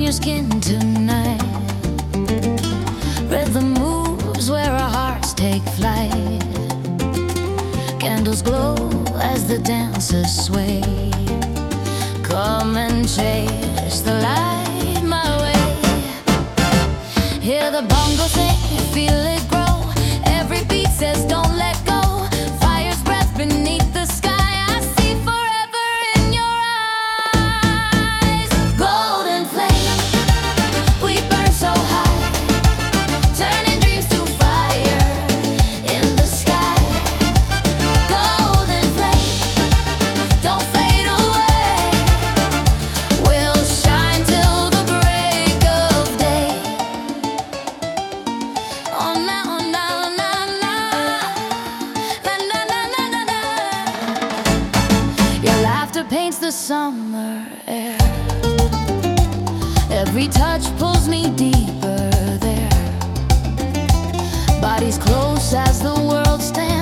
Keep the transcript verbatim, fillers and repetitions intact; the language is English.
your skin tonight. Rhythm moves where our hearts take flight. Candles glow as the dancers sway. Come and chase the light my way. Hear the bongo sing, feel it grow. Every beat says don't let go. Fire's breath beneath the sky. I see forever in your eyes. Golden flame, we burn so high, turning dreams to fire in the sky. Golden flame, don't fade away. We'll shine till the break of day. Oh, now, now, now, now. Na, na, na, na, na, na. Your laughter paints the summer air. Every touch pulls me deeper there. Bodies close as the world stands.